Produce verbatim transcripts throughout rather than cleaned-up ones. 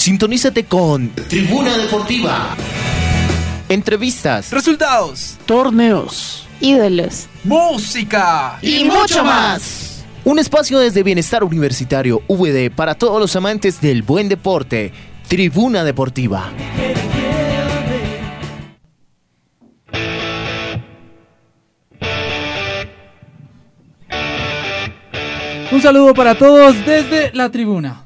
Sintonízate con Tribuna Deportiva. Entrevistas, resultados, torneos, ídolos, música y, y mucho más. Un espacio desde Bienestar Universitario V D para todos los amantes del buen deporte. Tribuna Deportiva. Un saludo para todos desde la tribuna.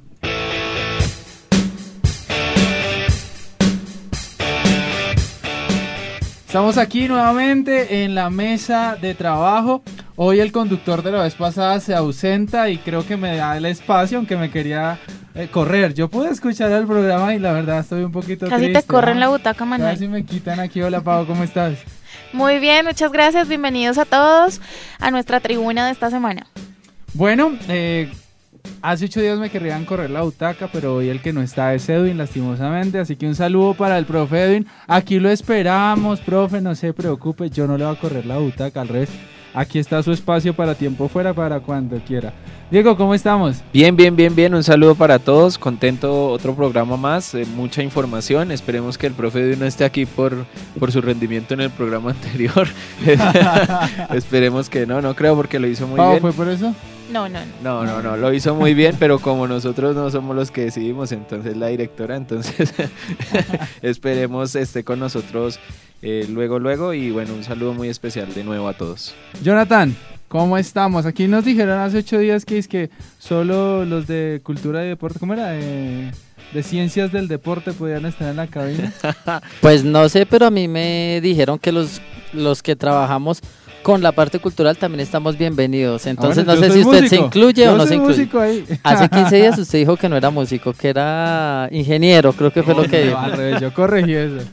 Estamos aquí nuevamente en la mesa de trabajo. Hoy el conductor de la vez pasada se ausenta y creo que me da el espacio, aunque me quería eh, correr. Yo pude escuchar el programa y la verdad estoy un poquito Casi triste. Casi te corren ¿no? la butaca, Manuel. A ver si me quitan aquí. Hola, Pau, ¿cómo estás? Muy bien, muchas gracias. Bienvenidos a todos a nuestra tribuna de esta semana. Bueno, eh, hace ocho días me querrían correr la butaca, pero hoy el que no está es Edwin, lastimosamente. Así que un saludo para el profe Edwin. Aquí lo esperamos, profe, no se preocupe. Yo no le voy a correr la butaca, al revés. Aquí está su espacio para tiempo fuera, para cuando quiera. Diego, ¿cómo estamos? Bien, bien, bien, bien. Un saludo para todos. Contento, otro programa más. Eh, mucha información. Esperemos que el profe Edwin no esté aquí por, por su rendimiento en el programa anterior. Esperemos que no, no creo porque lo hizo muy Pau, bien. ¿fue por eso? No, no, no. No, no, no, lo hizo muy bien, pero como nosotros no somos los que decidimos, entonces la directora, entonces esperemos esté con nosotros eh, luego, luego. Y bueno, un saludo muy especial de nuevo a todos. Jonathan, ¿cómo estamos? Aquí nos dijeron hace ocho días que es que solo los de cultura y deporte, ¿cómo era? Eh, de ciencias del deporte podían estar en la cabina. Pues no sé, pero a mí me dijeron que los, los que trabajamos con la parte cultural también estamos bienvenidos. Entonces bueno, no sé si usted músico. se incluye yo o no se incluye. Ahí. Hace quince días usted dijo que no era músico, que era ingeniero, creo que fue no, lo que no, dijo. Al revés, yo corregí eso.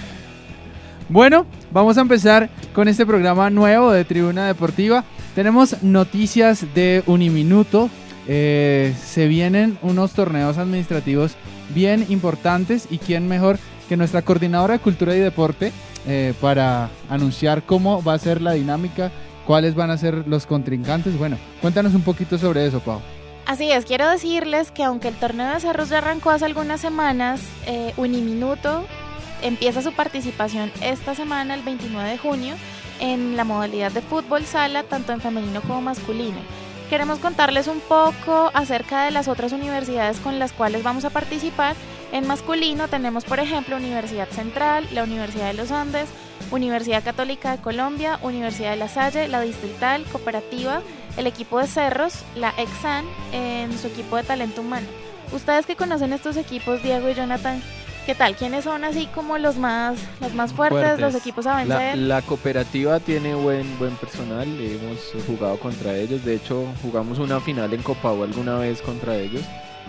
Bueno, vamos a empezar con este programa nuevo de Tribuna Deportiva. Tenemos noticias de Uniminuto. Eh, se vienen unos torneos administrativos bien importantes y quién mejor que nuestra coordinadora de Cultura y Deporte eh, para anunciar cómo va a ser la dinámica, cuáles van a ser los contrincantes. Bueno, cuéntanos un poquito sobre eso, Pau. Así es, quiero decirles que aunque el torneo de cerros ya arrancó hace algunas semanas, eh, Uniminuto empieza su participación esta semana, el veintinueve de junio, en la modalidad de fútbol sala, tanto en femenino como masculino. Queremos contarles un poco acerca de las otras universidades con las cuales vamos a participar. En masculino tenemos, por ejemplo, Universidad Central, la Universidad de los Andes, Universidad Católica de Colombia, Universidad de La Salle, la Distrital, Cooperativa, el equipo de Cerros, la Exan en su equipo de talento humano. Ustedes que conocen estos equipos, Diego y Jonathan, ¿qué tal? ¿Quiénes son así como los más, los más fuertes, fuertes, los equipos a vencer? La, la Cooperativa tiene buen, buen personal, hemos jugado contra ellos, de hecho jugamos una final en Copahue alguna vez contra ellos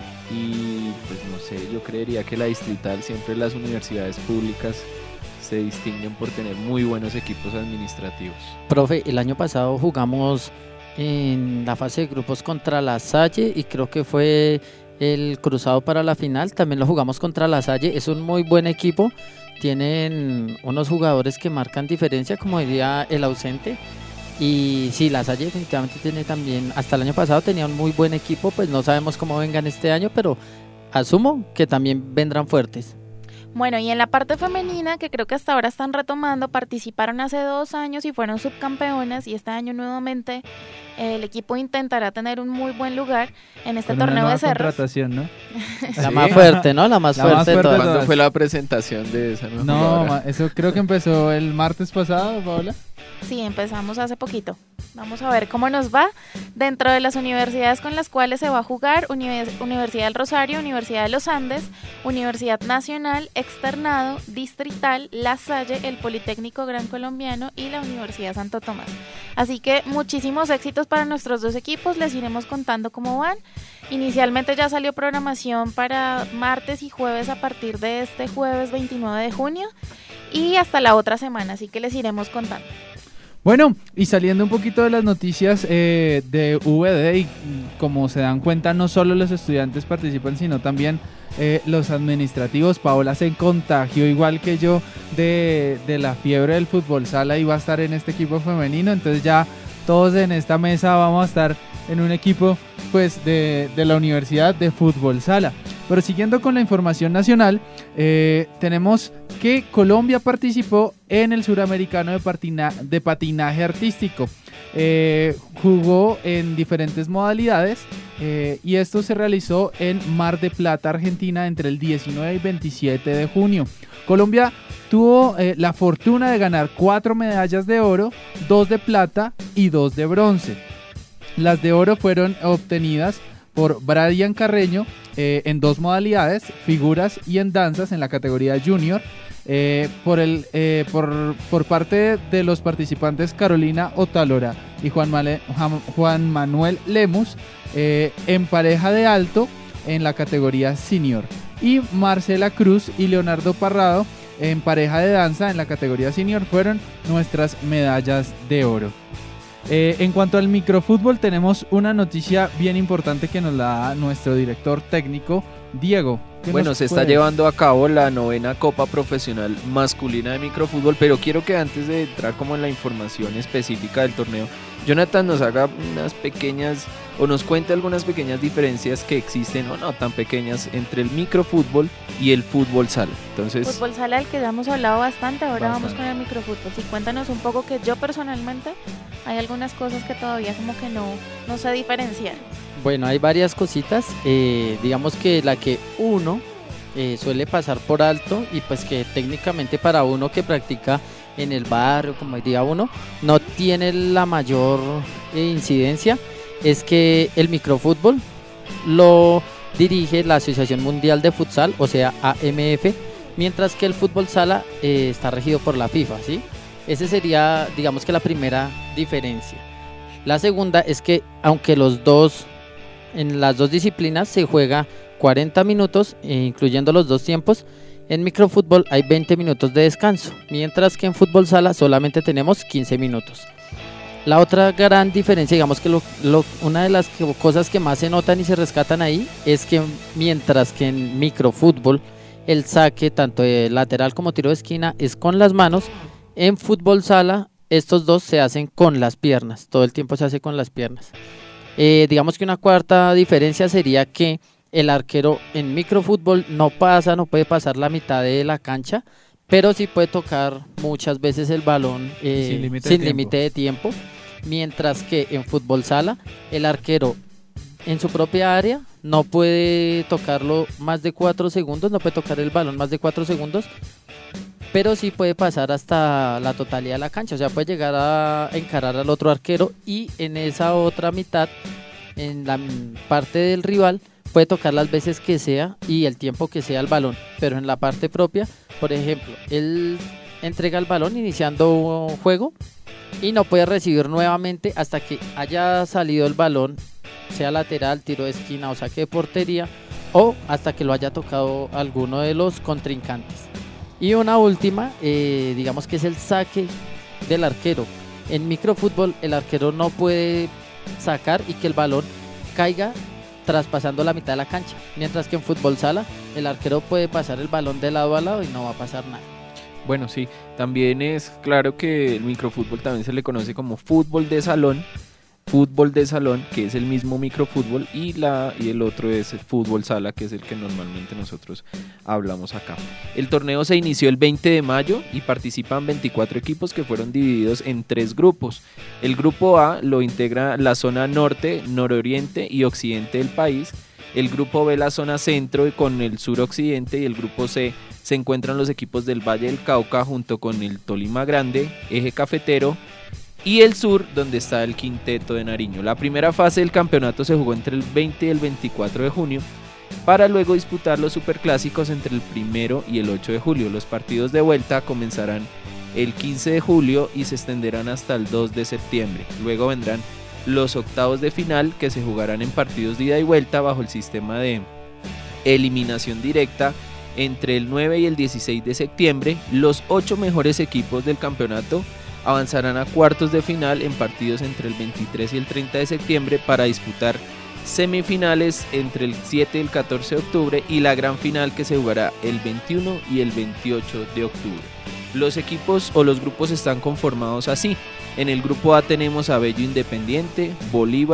y pues no sé, yo creería que la Distrital, siempre las universidades públicas se distinguen por tener muy buenos equipos administrativos. Profe, el año pasado jugamos en la fase de grupos contra La Salle y creo que fue el cruzado para la final, también lo jugamos contra La Salle, es un muy buen equipo, tienen unos jugadores que marcan diferencia, como diría el ausente, y sí, La Salle definitivamente tiene también, hasta el año pasado tenía un muy buen equipo, pues no sabemos cómo vengan este año, pero asumo que también vendrán fuertes. Bueno, y en la parte femenina, que creo que hasta ahora están retomando, participaron hace dos años y fueron subcampeonas, y este año nuevamente eh, el equipo intentará tener un muy buen lugar en este Con torneo una de cerros. Contratación, ¿no? La ¿Sí? más fuerte, ¿no? La más La fuerte, más de fuerte todas. de ¿Cuándo fue la presentación de esa? No, no ma, eso creo que empezó el martes pasado, Paola. Sí, empezamos hace poquito. Vamos a ver cómo nos va dentro de las universidades con las cuales se va a jugar: Univers- Universidad del Rosario, Universidad de los Andes, Universidad Nacional, Externado, Distrital, La Salle, el Politécnico Gran Colombiano y la Universidad Santo Tomás. Así que muchísimos éxitos para nuestros dos equipos, les iremos contando cómo van. Inicialmente ya salió programación para martes y jueves a partir de este jueves veintinueve de junio y hasta la otra semana, así que les iremos contando. Bueno, y saliendo un poquito de las noticias eh, de V D, y como se dan cuenta, no solo los estudiantes participan, sino también eh, los administrativos. Paola se contagió igual que yo de, de la fiebre del fútbol sala y va a estar en este equipo femenino, entonces ya todos en esta mesa vamos a estar en un equipo pues de, de la Universidad de Fútbol Sala. Pero siguiendo con la información nacional, eh, tenemos que Colombia participó en el Suramericano de, patina, de patinaje artístico. Eh, jugó en diferentes modalidades eh, y esto se realizó en Mar de Plata, Argentina, entre el diecinueve y veintisiete de junio. Colombia tuvo eh, la fortuna de ganar cuatro medallas de oro, dos de plata y dos de bronce. Las de oro fueron obtenidas por Brian Carreño eh, en dos modalidades, figuras y en danzas en la categoría junior. Eh, por, el, eh, por, por parte de los participantes Carolina Otalora y Juan, Male, Juan, Juan Manuel Lemus eh, en pareja de alto en la categoría senior, y Marcela Cruz y Leonardo Parrado en pareja de danza en la categoría senior fueron nuestras medallas de oro. Eh, en cuanto al microfútbol, tenemos una noticia bien importante que nos la da nuestro director técnico, Diego. Bueno, se está llevando a cabo la novena Copa Profesional Masculina de Microfútbol, pero quiero que antes de entrar como en la información específica del torneo, Jonathan nos haga unas pequeñas, o nos cuente algunas pequeñas diferencias que existen, o no tan pequeñas, entre el microfútbol y el fútbol sala. Entonces, fútbol sala, del que ya hemos hablado bastante, ahora bastante. Vamos con el microfútbol. Sí, cuéntanos un poco, que yo personalmente hay algunas cosas que todavía como que no, no sé diferenciar. Bueno, hay varias cositas, eh, digamos que la que uno eh, suele pasar por alto y pues que técnicamente para uno que practica en el barrio, como diría uno, no tiene la mayor eh, incidencia, es que el microfútbol lo dirige la Asociación Mundial de Futsal, o sea A M F, mientras que el fútbol sala eh, está regido por la FIFA, ¿sí? Esa sería, digamos que la primera diferencia. La segunda es que aunque los dos en las dos disciplinas se juega cuarenta minutos, eh, incluyendo los dos tiempos, en microfútbol hay veinte minutos de descanso, mientras que en fútbol sala solamente tenemos quince minutos. La otra gran diferencia, digamos que lo, lo, una de las que, cosas que más se notan y se rescatan ahí, es que mientras que en microfútbol el saque, tanto de lateral como tiro de esquina, es con las manos, en fútbol sala estos dos se hacen con las piernas, todo el tiempo se hace con las piernas. Eh, digamos que una cuarta diferencia sería que el arquero en microfútbol no pasa, no puede pasar la mitad de la cancha, pero sí puede tocar muchas veces el balón eh, sin límite de, de tiempo, mientras que en fútbol sala el arquero en su propia área no puede tocarlo más de cuatro segundos, no puede tocar el balón más de cuatro segundos, pero sí puede pasar hasta la totalidad de la cancha, o sea, puede llegar a encarar al otro arquero y en esa otra mitad, en la parte del rival, puede tocar las veces que sea y el tiempo que sea el balón, pero en la parte propia, por ejemplo, él entrega el balón iniciando un juego y no puede recibir nuevamente hasta que haya salido el balón, sea lateral, tiro de esquina o saque de portería, o hasta que lo haya tocado alguno de los contrincantes. Y una última, eh, digamos que es el saque del arquero. En microfútbol el arquero no puede sacar y que el balón caiga traspasando la mitad de la cancha, mientras que en fútbol sala el arquero puede pasar el balón de lado a lado y no va a pasar nada. Bueno, sí, también es claro que el microfútbol también se le conoce como fútbol de salón, fútbol de salón, que es el mismo microfútbol, y la y el otro es el fútbol sala, que es el que normalmente nosotros hablamos acá. El torneo se inició el veinte de mayo y participan veinticuatro equipos que fueron divididos en tres grupos. El grupo A lo integra la zona norte, nororiente y occidente del país. El grupo B la zona centro y con el suroccidente, y el grupo C se encuentran los equipos del Valle del Cauca junto con el Tolima Grande, Eje Cafetero, y el sur, donde está el Quinteto de Nariño. La primera fase del campeonato se jugó entre el veinte y el veinticuatro de junio, para luego disputar los superclásicos entre el primero y el ocho de julio. Los partidos de vuelta comenzarán el quince de julio y se extenderán hasta el dos de septiembre. Luego vendrán los octavos de final, que se jugarán en partidos de ida y vuelta bajo el sistema de eliminación directa entre el nueve y el dieciséis de septiembre. Los ocho mejores equipos del campeonato avanzarán a cuartos de final en partidos entre el veintitrés y el treinta de septiembre para disputar semifinales entre el siete y el catorce de octubre y la gran final, que se jugará el veintiuno y el veintiocho de octubre. Los equipos o los grupos están conformados así. En el grupo A tenemos a Bello Independiente, Bolívar,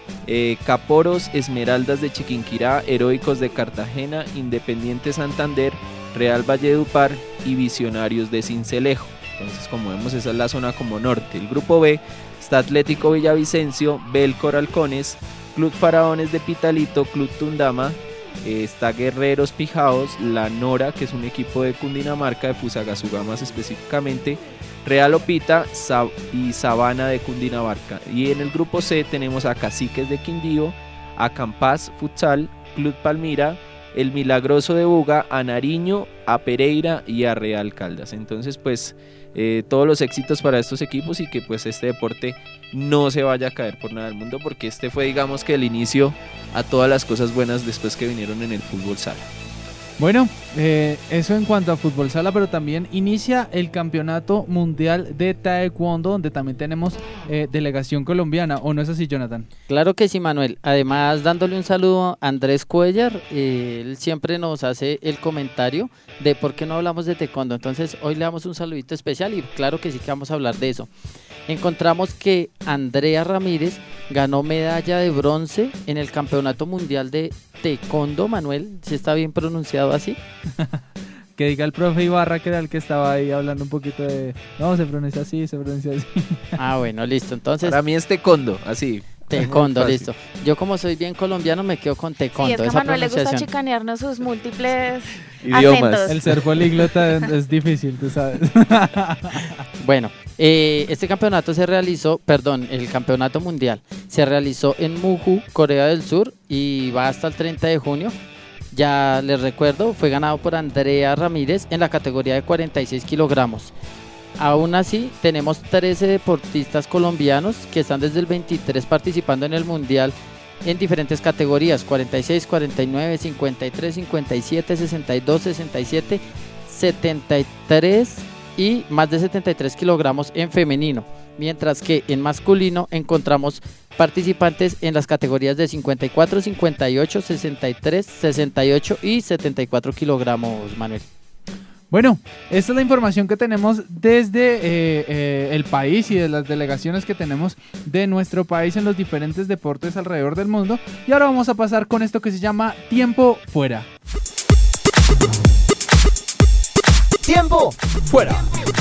eh, Caporos, Esmeraldas de Chiquinquirá, Heroicos de Cartagena, Independiente Santander, Real Valledupar y Visionarios de Sincelejo. Entonces, como vemos, esa es la zona como norte. El grupo B está Atlético Villavicencio, Belcor Halcones, Club Faraones de Pitalito, Club Tundama, eh, está Guerreros Pijaos, La Nora, que es un equipo de Cundinamarca, de Fusagasugá más específicamente, Real Opita Sab- y Sabana de Cundinamarca. Y en el grupo C tenemos a Caciques de Quindío, a Campás Futsal, Club Palmira, el Milagroso de Buga, a Nariño, a Pereira y a Real Caldas. Entonces, pues eh, todos los éxitos para estos equipos y que pues este deporte no se vaya a caer por nada del mundo, porque este fue, digamos, que el inicio a todas las cosas buenas después que vinieron en el fútbol sala. Bueno, eh, eso en cuanto a fútbol sala, pero también inicia el campeonato mundial de taekwondo, donde también tenemos eh, delegación colombiana, ¿o no es así, Jonathan? Claro que sí, Manuel. Además, dándole un saludo a Andrés Cuellar, eh, él siempre nos hace el comentario de por qué no hablamos de taekwondo. Entonces, hoy le damos un saludito especial y claro que sí que vamos a hablar de eso. Encontramos que Andrea Ramírez ganó medalla de bronce en el campeonato mundial de taekwondo, Manuel, si está bien pronunciado así. Que diga el profe Ibarra, que era el que estaba ahí hablando un poquito de... No, se pronuncia así, se pronuncia así. Ah, bueno, listo. Entonces, Para mí es taekwondo, así. taekwondo, Fácil. listo. Yo como soy bien colombiano me quedo con taekwondo. Sí, es que a esa Manuel le gusta pronunciación. chicanearnos sus múltiples Idiomas. acentos. El ser políglota es difícil, tú sabes. Bueno, eh, este campeonato se realizó, perdón, el campeonato mundial se realizó en Muju, Corea del Sur, y va hasta el treinta de junio. Ya les recuerdo, fue ganado por Andrea Ramírez en la categoría de cuarenta y seis kilogramos. Aún así, tenemos trece deportistas colombianos que están desde el veintitrés participando en el mundial en diferentes categorías: cuarenta y seis, cuarenta y nueve, cincuenta y tres, cincuenta y siete, sesenta y dos, sesenta y siete, setenta y tres y más de setenta y tres kilogramos en femenino, mientras que en masculino encontramos participantes en las categorías de cincuenta y cuatro, cincuenta y ocho, sesenta y tres, sesenta y ocho y setenta y cuatro kilogramos, Manuel. Bueno, esta es la información que tenemos desde eh, eh, el país y de las delegaciones que tenemos de nuestro país en los diferentes deportes alrededor del mundo. Y ahora vamos a pasar con esto que se llama Tiempo Fuera. ¡Tiempo! ¡Fuera!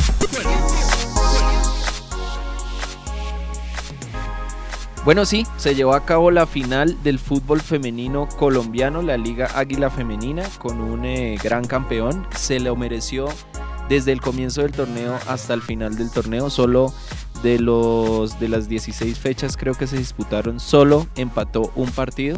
Bueno, sí, se llevó a cabo la final del fútbol femenino colombiano, la Liga Águila Femenina, con un eh, gran campeón. Se lo mereció desde el comienzo del torneo hasta el final del torneo. Solo de, los, de las dieciséis fechas creo que se disputaron, solo empató un partido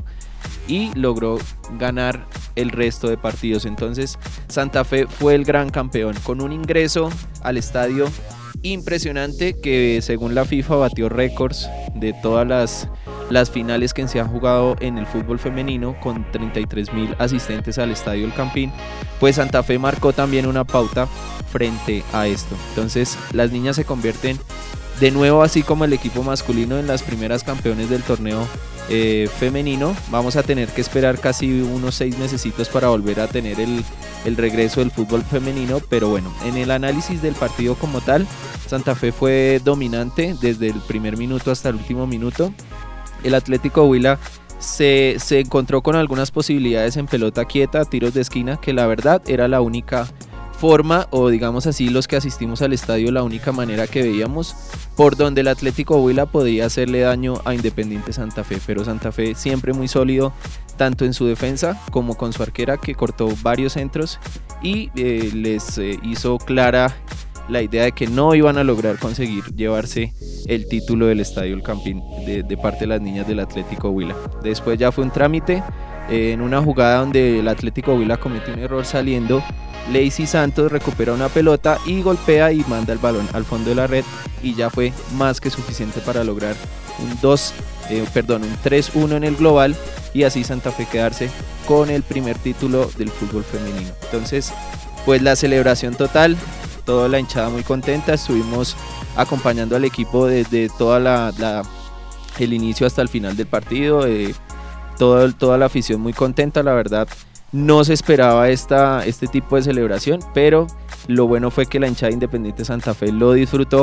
y logró ganar el resto de partidos. Entonces Santa Fe fue el gran campeón, con un ingreso al estadio impresionante que según la FIFA batió récords de todas las, las finales que se han jugado en el fútbol femenino, con treinta y tres mil asistentes al Estadio El Campín. Pues Santa Fe marcó también una pauta frente a esto. Entonces las niñas se convierten de nuevo, así como el equipo masculino, en las primeras campeones del torneo eh, femenino. Vamos a tener que esperar casi unos seis mesecitos para volver a tener el, el regreso del fútbol femenino, pero bueno, en el análisis del partido como tal, Santa Fe fue dominante desde el primer minuto hasta el último minuto. El Atlético Huila se, se encontró con algunas posibilidades en pelota quieta, tiros de esquina, que la verdad era la única forma, o digamos así, los que asistimos al estadio, la única manera que veíamos por donde el Atlético Huila podía hacerle daño a Independiente Santa Fe. Pero Santa Fe siempre muy sólido, tanto en su defensa como con su arquera, que cortó varios centros y eh, les eh, hizo clara la idea de que no iban a lograr conseguir llevarse el título del Estadio El Campín de, de parte de las niñas del Atlético Huila. Después ya fue un trámite, eh, en una jugada donde el Atlético Huila comete un error saliendo, Lacey Santos recupera una pelota y golpea y manda el balón al fondo de la red, y ya fue más que suficiente para lograr un dos, eh, perdón, un tres uno en el global, y así Santa Fe quedarse con el primer título del fútbol femenino. Entonces, pues la celebración total, toda la hinchada muy contenta. Estuvimos acompañando al equipo desde toda la, la el inicio hasta el final del partido, eh, todo, toda la afición muy contenta, la verdad. No se esperaba esta, este tipo de celebración, pero lo bueno fue que la hinchada Independiente Santa Fe lo disfrutó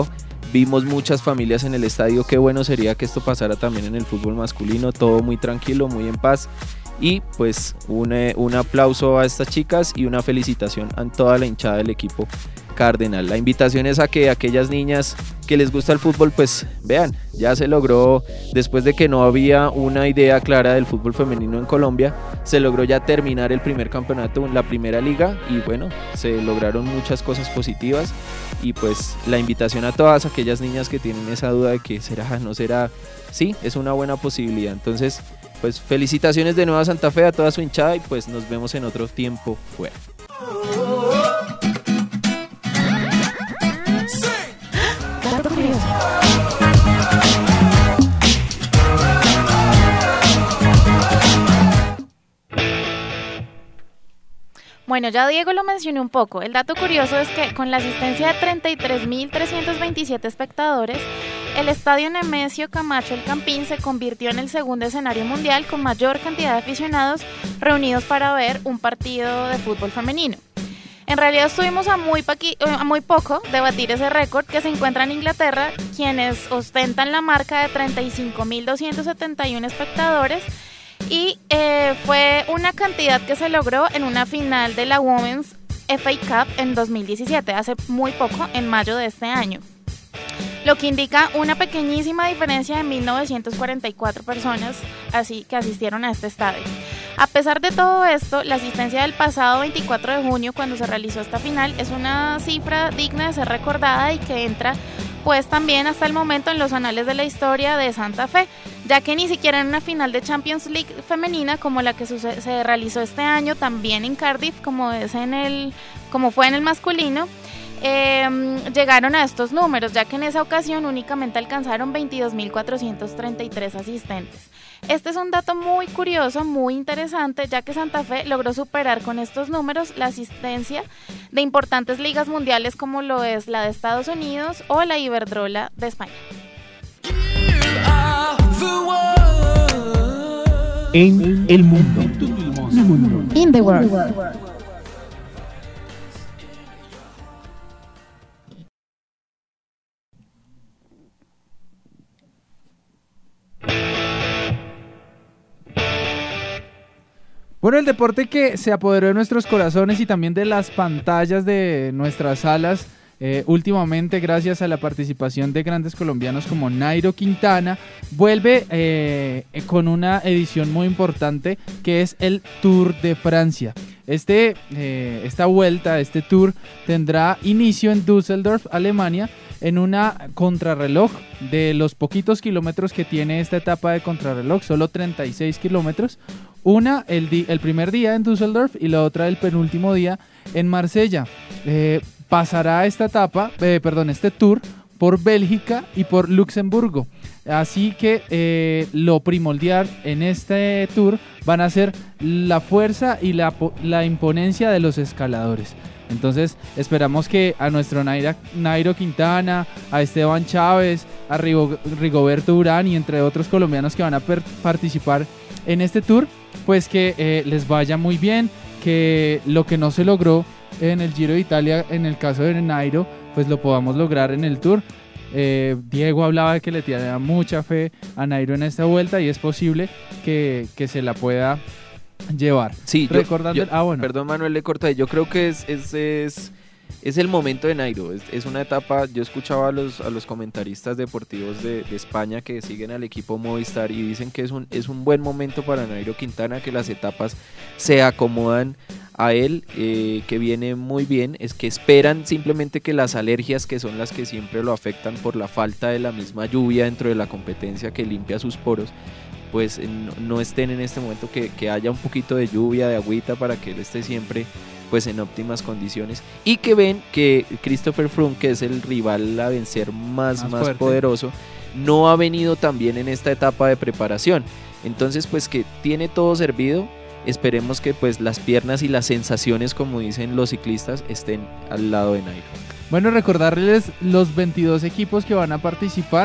vimos muchas familias en el estadio. Qué bueno sería que esto pasara también en el fútbol masculino, todo muy tranquilo, muy en paz. Y pues un, eh, un aplauso a estas chicas y una felicitación a toda la hinchada del equipo Cardenal. La invitación es a que aquellas niñas que les gusta el fútbol, pues vean, ya se logró, después de que no había una idea clara del fútbol femenino en Colombia, se logró ya terminar el primer campeonato, la primera liga, y bueno, se lograron muchas cosas positivas. Y pues la invitación a todas aquellas niñas que tienen esa duda de que será, no será, sí, es una buena posibilidad. Entonces, pues felicitaciones de nuevo a Santa Fe, a toda su hinchada, y pues nos vemos en otro tiempo fuera. Dato curioso. Bueno, ya Diego lo mencionó un poco. El dato curioso es que con la asistencia de treinta y tres mil trescientos veintisiete espectadores, el estadio Nemesio Camacho El Campín se convirtió en el segundo escenario mundial con mayor cantidad de aficionados reunidos para ver un partido de fútbol femenino. En realidad estuvimos a muy, paqui- a muy poco de batir ese récord que se encuentra en Inglaterra, quienes ostentan la marca de treinta y cinco mil doscientos setenta y uno espectadores, y eh, fue una cantidad que se logró en una final de la Women's F A Cup en dos mil diecisiete, hace muy poco, en mayo de este año, lo que indica una pequeñísima diferencia de mil novecientas cuarenta y cuatro personas así que asistieron a este estadio. A pesar de todo esto, la asistencia del pasado veinticuatro de junio, cuando se realizó esta final, es una cifra digna de ser recordada y que entra pues también hasta el momento en los anales de la historia de Santa Fe, ya que ni siquiera en una final de Champions League femenina como la que suce- se realizó este año también en Cardiff, como es en el como fue en el masculino, eh, llegaron a estos números, ya que en esa ocasión únicamente alcanzaron veintidós mil cuatrocientos treinta y tres asistentes. Este es un dato muy curioso, muy interesante, ya que Santa Fe logró superar con estos números la asistencia de importantes ligas mundiales como lo es la de Estados Unidos o la Iberdrola de España. En el mundo. In the world. Bueno, el deporte que se apoderó de nuestros corazones y también de las pantallas de nuestras salas eh, últimamente, gracias a la participación de grandes colombianos como Nairo Quintana, vuelve eh, con una edición muy importante que es el Tour de Francia. Este, eh, esta vuelta, este tour tendrá inicio en Düsseldorf, Alemania, en una contrarreloj de los poquitos kilómetros que tiene esta etapa de contrarreloj, solo treinta y seis kilómetros. Una el, di- el primer día en Düsseldorf y la otra el penúltimo día en Marsella. Eh, pasará esta etapa, eh, perdón, este tour por Bélgica y por Luxemburgo. Así que eh, lo primordial en este tour van a ser la fuerza y la, po- la imponencia de los escaladores. Entonces esperamos que a nuestro Naira, Nairo Quintana, a Esteban Chávez, a Rigo, Rigoberto Urán y entre otros colombianos que van a per- participar en este tour, pues que eh, les vaya muy bien, que lo que no se logró en el Giro de Italia en el caso de Nairo, pues lo podamos lograr en el tour. Eh, Diego hablaba de que le tenía mucha fe a Nairo en esta vuelta y es posible que, que se la pueda llevar. Sí, yo- Recordando, yo- ah, bueno. Perdón, Manuel, le corté. Yo creo que es, es, es, es el momento de Nairo. Es, es una etapa. Yo escuchaba a los, a los comentaristas deportivos de, de España que siguen al equipo Movistar y dicen que es un, es un buen momento para Nairo Quintana, que las etapas se acomodan a él, eh, que viene muy bien. Es que esperan simplemente que las alergias, que son las que siempre lo afectan por la falta de la misma lluvia dentro de la competencia que limpia sus poros, pues no, no estén en este momento, que, que haya un poquito de lluvia, de agüita, para que él esté siempre pues en óptimas condiciones, y que ven que Christopher Froome, que es el rival a vencer más, Más más, fuerte. poderoso, no ha venido tan bien en esta etapa de preparación. Entonces pues que tiene todo servido. Esperemos que pues las piernas y las sensaciones, como dicen los ciclistas, estén al lado de Nairo. Bueno, recordarles los veintidós equipos que van a participar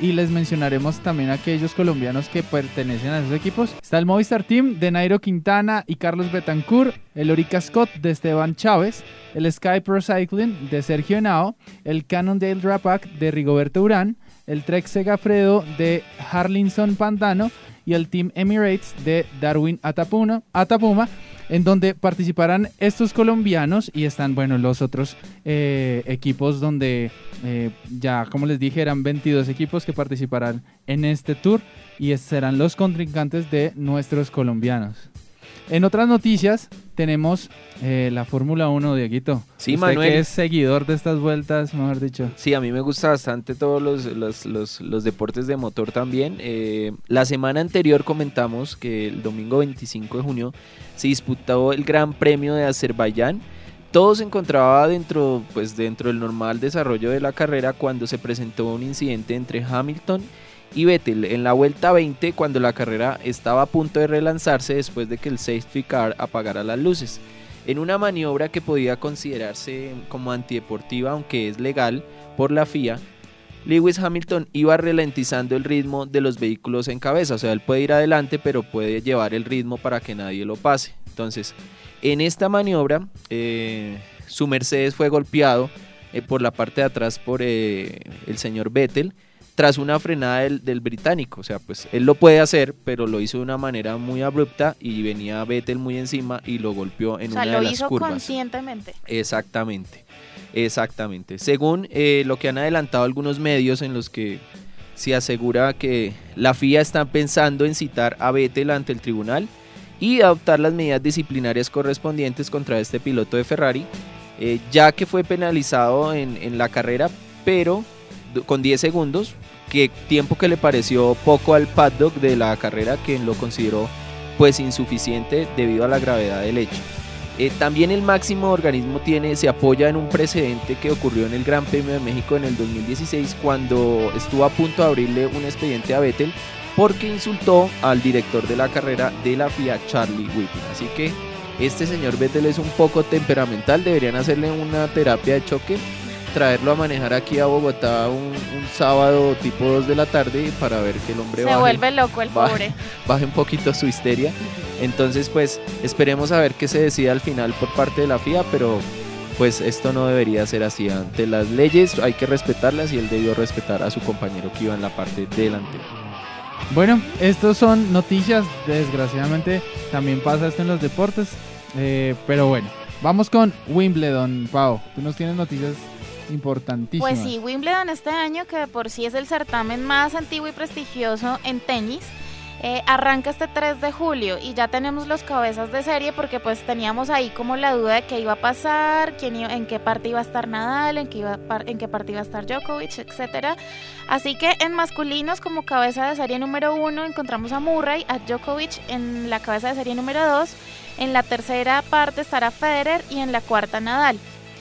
y les mencionaremos también a aquellos colombianos que pertenecen a esos equipos. Está el Movistar Team de Nairo Quintana y Carlos Betancourt, el Orica Scott de Esteban Chávez, el Sky Pro Cycling de Sergio Henao, el Cannondale Drapac de Rigoberto Urán, el Trek Segafredo de Harlinson Pantano y el Team Emirates de Darwin Atapuna, Atapuma, en donde participarán estos colombianos y están, bueno, los otros eh, equipos donde eh, ya, como les dije, eran veintidós equipos que participarán en este tour y serán los contrincantes de nuestros colombianos. En otras noticias tenemos eh, la Fórmula uno, Dieguito. Sí, Usted Manuel. que es seguidor de estas vueltas, mejor dicho. Sí, a mí me gusta bastante todos los, los, los, los deportes de motor también. Eh, la semana anterior comentamos que el domingo veinticinco de junio se disputó el Gran Premio de Azerbaiyán. Todo se encontraba dentro, pues, dentro del normal desarrollo de la carrera cuando se presentó un incidente entre Hamilton y Vettel en la vuelta veinte, cuando la carrera estaba a punto de relanzarse después de que el safety car apagara las luces. En una maniobra que podía considerarse como antideportiva, aunque es legal por la F I A, Lewis Hamilton iba ralentizando el ritmo de los vehículos en cabeza, o sea, él puede ir adelante pero puede llevar el ritmo para que nadie lo pase. Entonces, en esta maniobra, eh, su Mercedes fue golpeado eh, por la parte de atrás por eh, el señor Vettel, tras una frenada del, del británico. O sea, pues él lo puede hacer, pero lo hizo de una manera muy abrupta y venía Vettel muy encima y lo golpeó en O sea, una lo de las hizo curvas. conscientemente. Exactamente, exactamente. Según eh, lo que han adelantado algunos medios en los que se asegura que la F I A está pensando en citar a Vettel ante el tribunal y adoptar las medidas disciplinarias correspondientes contra este piloto de Ferrari, eh, ya que fue penalizado en, en la carrera, pero con diez segundos, que tiempo que le pareció poco al paddock de la carrera, que lo consideró pues insuficiente debido a la gravedad del hecho. Eh, también el máximo organismo tiene, se apoya en un precedente que ocurrió en el Gran Premio de México en el dos mil dieciséis, cuando estuvo a punto de abrirle un expediente a Vettel porque insultó al director de la carrera de la F I A, Charlie Whiting. Así que este señor Vettel es un poco temperamental, deberían hacerle una terapia de choque, traerlo a manejar aquí a Bogotá un, un sábado tipo dos de la tarde para ver que el hombre Se baje, vuelve loco el baje, pobre. baje un poquito su histeria. Entonces pues esperemos a ver qué se decide al final por parte de la F I A, pero pues esto no debería ser así. Ante las leyes hay que respetarlas y él debió respetar a su compañero que iba en la parte delantera. Bueno, estos son noticias, desgraciadamente también pasa esto en los deportes, eh, pero bueno, vamos con Wimbledon. Pau, tú nos tienes noticias importantísimas. Pues sí, Wimbledon este año, que de por sí es el certamen más antiguo y prestigioso en tenis, eh, arranca este tres de julio y ya tenemos los cabezas de serie, porque pues teníamos ahí como la duda de qué iba a pasar, quién iba, en qué parte iba a estar Nadal, en qué, iba, en qué parte iba a estar Djokovic, etcétera. Así que en masculinos, como cabeza de serie número uno, encontramos a Murray, a Djokovic en la cabeza de serie número dos, en la tercera parte estará Federer y en la cuarta Nadal.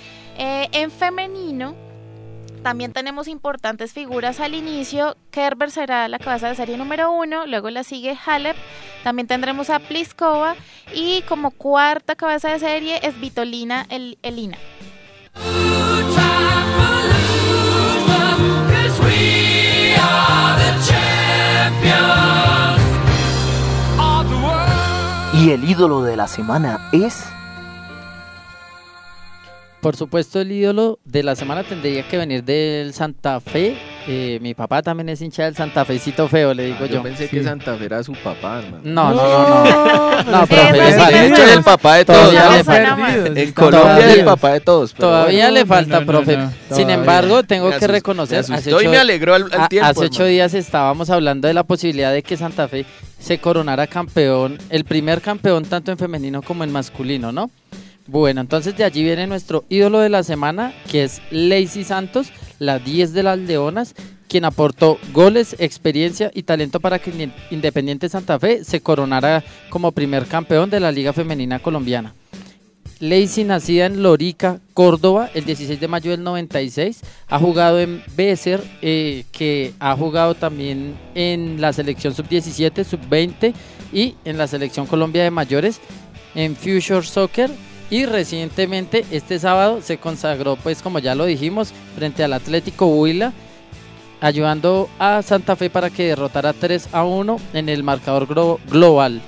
Eh, en femenino también tenemos importantes figuras al inicio. Kerber será la cabeza de serie número uno, luego la sigue Halep, también tendremos a Pliskova y como cuarta cabeza de serie es Vitolina El- Elina. Y el ídolo de la semana es... Por supuesto, el ídolo de la semana tendría que venir del Santa Fe. Eh, mi papá también es hincha del Santa Fecito feo, le digo Ah, yo. yo. pensé Sí. que Santa Fe era su papá, hermano. No, no, no, no. No, profe, Eso le sí falta. que Este es el papá de todos. Todavía ¿no? le falta. perdidos, En están Colombia es el Todavía. papá de todos. pero Todavía bueno, le No, falta, no, no, profe. no, Sin todavía. embargo, tengo me que asustó, reconocer, me hace asustó y ocho- me alegró al, al a- tiempo. hace ocho hermano. días estábamos hablando de la posibilidad de que Santa Fe se coronara campeón, el primer campeón tanto en femenino como en masculino, ¿no? Bueno, entonces de allí viene nuestro ídolo de la semana, que es Lacey Santos, la diez de las Leonas, quien aportó goles, experiencia y talento para que Independiente Santa Fe se coronara como primer campeón de la Liga Femenina Colombiana. Lacey, nacida en Lorica, Córdoba, el dieciséis de mayo del noventa y seis, ha jugado en Becer, eh, que ha jugado también en la selección sub diecisiete, sub veinte y en la selección Colombia de mayores, en Future Soccer. Y recientemente, este sábado, se consagró, pues como ya lo dijimos, frente al Atlético Huila, ayudando a Santa Fe para que derrotara tres a uno en el marcador glo- global.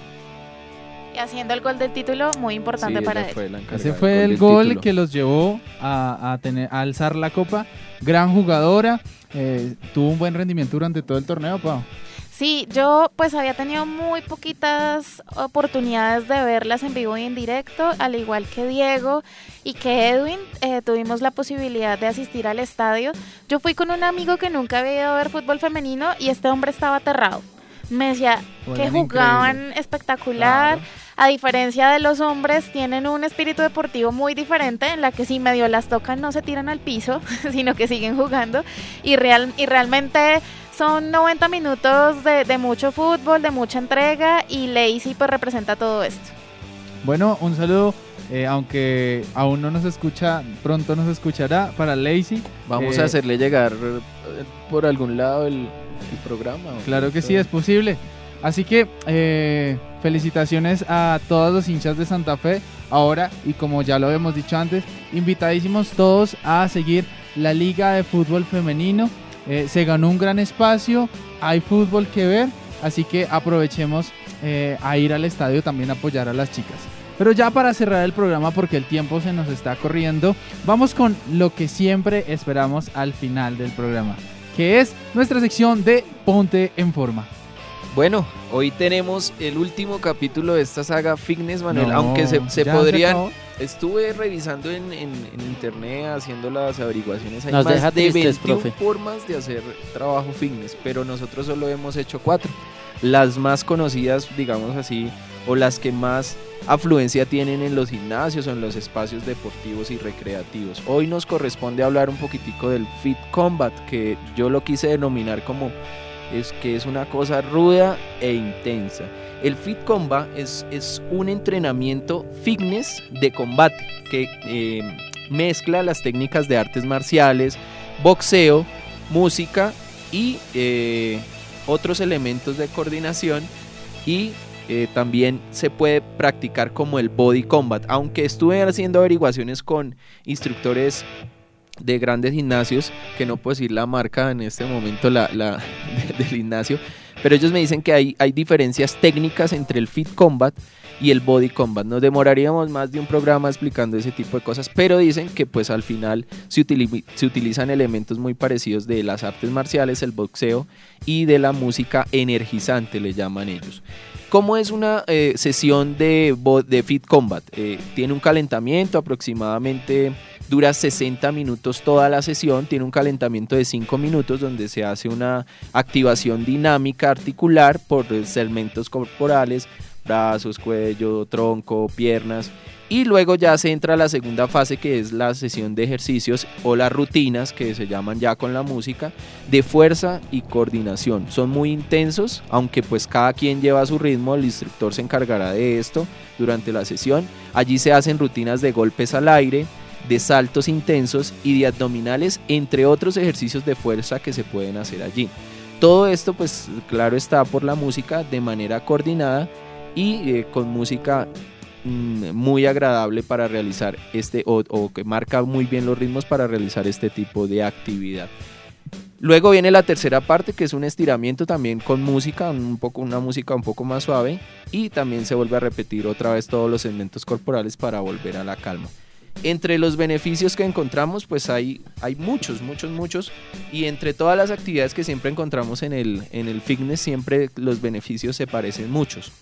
Y haciendo el gol del título, muy importante Sí, para ella él. fue la encargada Ese del fue el del gol título. que los llevó a, a, tener, a alzar la copa. Gran jugadora, eh, tuvo un buen rendimiento durante todo el torneo, Pau. Sí, yo pues había tenido muy poquitas oportunidades de verlas en vivo y en directo, al igual que Diego y que Edwin, eh, tuvimos la posibilidad de asistir al estadio. Yo fui con un amigo que nunca había ido a ver fútbol femenino y este hombre estaba aterrado. Me decía que Juegan jugaban increíble. espectacular. Claro. A diferencia de los hombres, tienen un espíritu deportivo muy diferente en la que si medio las tocan no se tiran al piso, sino que siguen jugando y, real, y realmente son noventa minutos de, de mucho fútbol, de mucha entrega y Lacey pues representa todo esto. Bueno, un saludo, eh, aunque aún no nos escucha, pronto nos escuchará, para Lacey. Vamos Eh, a hacerle llegar eh, por algún lado el, el programa. ¿o Claro qué? que sí, es posible. Así que eh, felicitaciones a todos los hinchas de Santa Fe. Ahora, y como ya lo habíamos dicho antes, invitadísimos todos a seguir la Liga de Fútbol Femenino. Eh, se ganó un gran espacio, hay fútbol que ver, así que aprovechemos eh, a ir al estadio también a apoyar a las chicas. Pero ya para cerrar el programa, porque el tiempo se nos está corriendo, vamos con lo que siempre esperamos al final del programa, que es nuestra sección de Ponte en Forma. Bueno, hoy tenemos el último capítulo de esta saga Fitness, Manuel, No, aunque se, se ya podrían... acabó. Estuve revisando en, en, en internet, haciendo las averiguaciones. Hay Nos más deja de tristes, veintiuna profe. formas de hacer trabajo fitness, pero nosotros solo hemos hecho cuatro. Las más conocidas, digamos así, o las que más afluencia tienen en los gimnasios o en los espacios deportivos y recreativos. Hoy nos corresponde hablar un poquitico del Fit Combat, que yo lo quise denominar como es que es una cosa ruda e intensa. El Fit Combat es, es un entrenamiento fitness de combate que eh, mezcla las técnicas de artes marciales, boxeo, música y eh, otros elementos de coordinación, y eh, también se puede practicar como el body combat, aunque estuve haciendo averiguaciones con instructores de grandes gimnasios, que no puedo decir la marca en este momento la, la, de, del gimnasio, pero ellos me dicen que hay, hay diferencias técnicas entre el Fit Combat y el Body Combat. Nos demoraríamos más de un programa explicando ese tipo de cosas, pero dicen que pues al final se, utili- se utilizan elementos muy parecidos de las artes marciales, el boxeo y de la música energizante, le llaman ellos. ¿Cómo es una eh, sesión de, bo- de Fit Combat? Eh, tiene un calentamiento aproximadamente... Dura sesenta minutos toda la sesión, tiene un calentamiento de cinco minutos donde se hace una activación dinámica articular por segmentos corporales, brazos, cuello, tronco, piernas, y luego ya se entra a la segunda fase, que es la sesión de ejercicios o las rutinas, que se llaman ya con la música, de fuerza y coordinación. Son muy intensos, aunque pues cada quien lleva su ritmo, el instructor se encargará de esto durante la sesión. Allí se hacen rutinas de golpes al aire, de saltos intensos y de abdominales, entre otros ejercicios de fuerza que se pueden hacer allí. Todo esto pues claro está por la música, de manera coordinada y eh, con música mmm, muy agradable para realizar este o, o que marca muy bien los ritmos para realizar este tipo de actividad. Luego viene la tercera parte, que es un estiramiento también con música, un poco, una música un poco más suave, y también se vuelve a repetir otra vez todos los segmentos corporales para volver a la calma. Entre los beneficios que encontramos, pues hay, hay muchos, muchos, muchos, y entre todas las actividades que siempre encontramos en el, en el fitness, siempre los beneficios se parecen muchos.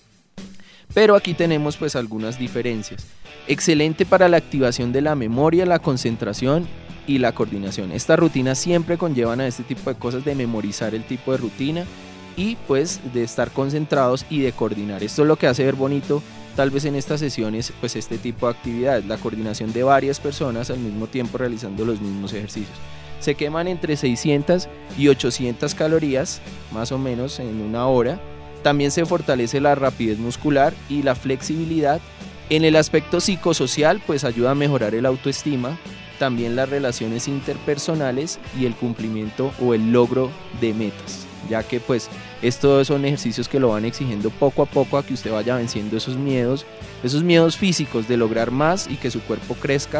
Pero aquí tenemos pues algunas diferencias. Excelente para la activación de la memoria, la concentración y la coordinación. Estas rutinas siempre conllevan a este tipo de cosas, de memorizar el tipo de rutina y pues de estar concentrados y de coordinar. Esto es lo que hace ver bonito tal vez en estas sesiones pues este tipo de actividades, la coordinación de varias personas al mismo tiempo realizando los mismos ejercicios. Se queman entre seiscientas y ochocientas calorías más o menos en una hora. También se fortalece la rapidez muscular y la flexibilidad. En el aspecto psicosocial pues ayuda a mejorar el autoestima, también las relaciones interpersonales y el cumplimiento o el logro de metas, ya que pues estos son ejercicios que lo van exigiendo poco a poco a que usted vaya venciendo esos miedos, esos miedos físicos de lograr más y que su cuerpo crezca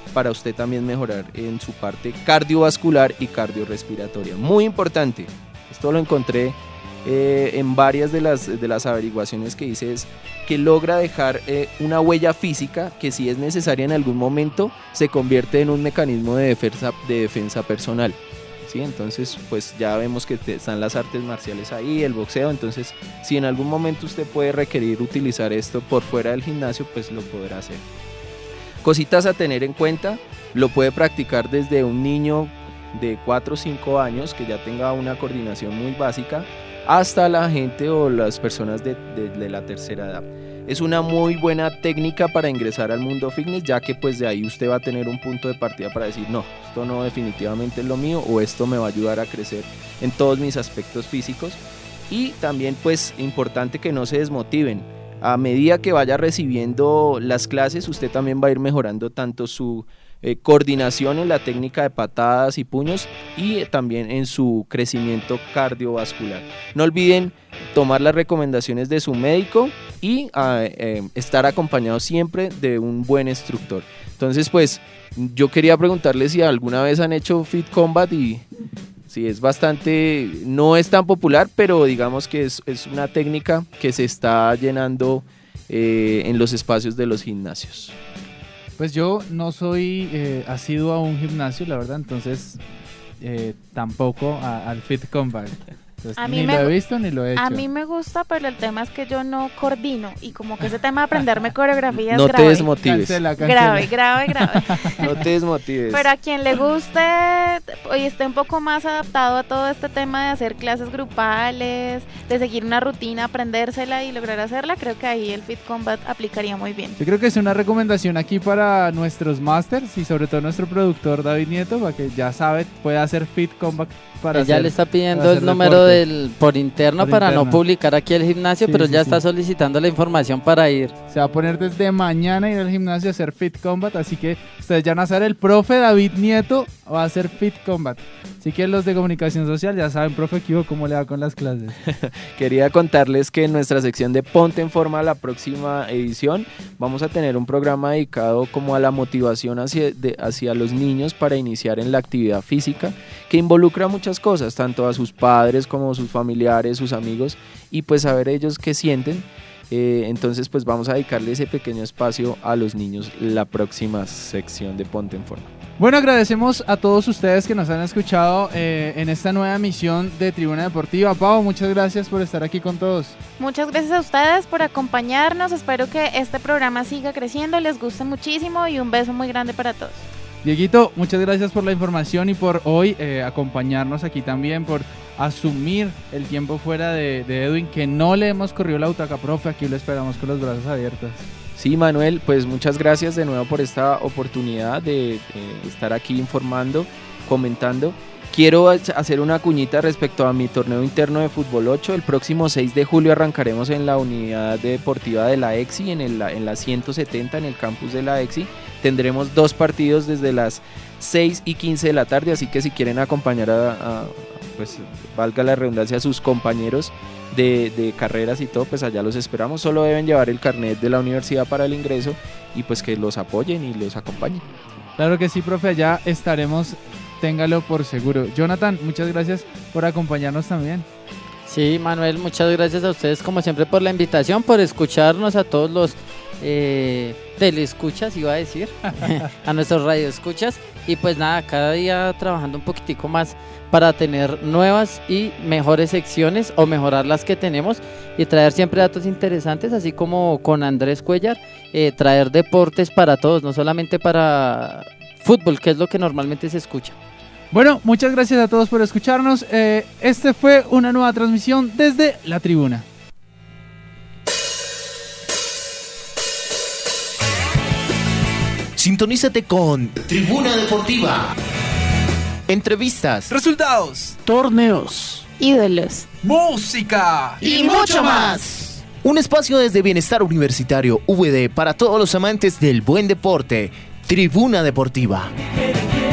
para usted también mejorar en su parte cardiovascular y cardiorrespiratoria. Muy importante, esto lo encontré eh, en varias de las, de las averiguaciones que hice, es que logra dejar eh, una huella física que, si es necesaria en algún momento, se convierte en un mecanismo de defensa, de defensa personal. ¿Sí? Entonces pues ya vemos que te, están las artes marciales ahí, el boxeo, entonces si en algún momento usted puede requerir utilizar esto por fuera del gimnasio, pues lo podrá hacer. Cositas a tener en cuenta, lo puede practicar desde un niño de cuatro o cinco años que ya tenga una coordinación muy básica, hasta la gente o las personas de, de, de la tercera edad. Es una muy buena técnica para ingresar al mundo fitness, ya que pues de ahí usted va a tener un punto de partida para decir, no, esto no definitivamente es lo mío, o esto me va a ayudar a crecer en todos mis aspectos físicos. Y también pues importante que no se desmotiven. A medida que vaya recibiendo las clases, usted también va a ir mejorando tanto su eh, coordinación en la técnica de patadas y puños, y eh, también en su crecimiento cardiovascular. No olviden tomar las recomendaciones de su médico y eh, eh, estar acompañado siempre de un buen instructor. Entonces pues yo quería preguntarles si alguna vez han hecho Fit Combat, y sí, es bastante, no es tan popular, pero digamos que es, es una técnica que se está llenando eh, en los espacios de los gimnasios. Pues yo no soy eh, asiduo a un gimnasio, la verdad, entonces eh, tampoco a, al Fit Combat. Entonces, A mí ni me lo he gu- visto ni lo he hecho. A mí me gusta, pero el tema es que yo no coordino y como que ese tema de aprenderme coreografías No es te grave. desmotives, Cancela, cancela. Grave, grave, grave. no te desmotives. Pero a quien le guste y esté un poco más adaptado a todo este tema de hacer clases grupales, de seguir una rutina, aprendérsela y lograr hacerla, creo que ahí el Fit Combat aplicaría muy bien. Yo creo que es una recomendación aquí para nuestros masters y sobre todo nuestro productor David Nieto, para que ya sabe, pueda hacer Fit Combat para Él ya hacer, le está pidiendo para el hacer número deporte. del por interno Por para interno. no publicar aquí el gimnasio, Sí, pero sí, ya sí. está solicitando la información para ir. Se va a poner desde mañana ir al gimnasio a hacer Fit Combat, así que ustedes ya van a saber, el profe David Nieto va a hacer Fit Combat. Así que los de comunicación social ya saben, profe Kivo, cómo le va con las clases. Quería contarles que en nuestra sección de Ponte en Forma, la próxima edición, vamos a tener un programa dedicado como a la motivación hacia, de, hacia los niños para iniciar en la actividad física, que involucra muchas cosas, tanto a sus padres como sus familiares, sus amigos, y pues saber ellos qué sienten. Eh, entonces pues vamos a dedicarle ese pequeño espacio a los niños la próxima sección de Ponte en Forma. Bueno, agradecemos a todos ustedes que nos han escuchado eh, en esta nueva emisión de Tribuna Deportiva. Pau, muchas gracias por estar aquí con todos. Muchas gracias a ustedes por acompañarnos, espero que este programa siga creciendo, les guste muchísimo y un beso muy grande para todos. Dieguito, muchas gracias por la información y por hoy eh, acompañarnos aquí también, por asumir el tiempo fuera de, de Edwin, que no le hemos corrido la butaca, profe, aquí lo esperamos con los brazos abiertos. Sí, Manuel, pues muchas gracias de nuevo por esta oportunidad de, de estar aquí informando, comentando. Quiero hacer una cuñita respecto a mi torneo interno de Fútbol ocho. El próximo seis de julio arrancaremos en la unidad deportiva de la EXI, en, el, en la ciento setenta, en el campus de la EXI. Tendremos dos partidos desde las seis y quince de la tarde, así que si quieren acompañar a, a pues valga la redundancia, a sus compañeros de, de carreras y todo, pues allá los esperamos. Solo deben llevar el carnet de la universidad para el ingreso y pues que los apoyen y los acompañen. Claro que sí, profe, allá estaremos, téngalo por seguro. Jonathan, muchas gracias por acompañarnos también. Sí, Manuel, muchas gracias a ustedes como siempre por la invitación, por escucharnos, a todos los eh, teleescuchas, iba a decir, a nuestros radioescuchas, y pues nada, cada día trabajando un poquitico más para tener nuevas y mejores secciones o mejorar las que tenemos y traer siempre datos interesantes, así como con Andrés Cuellar, eh, traer deportes para todos, no solamente para fútbol, que es lo que normalmente se escucha. Bueno, muchas gracias a todos por escucharnos. Eh, este fue una nueva transmisión desde la tribuna. Sintonízate con Tribuna Deportiva. Entrevistas, Resultados, torneos Ídolos. música. y mucho más. Un espacio desde Bienestar Universitario V D para todos los amantes del buen deporte. Tribuna Deportiva.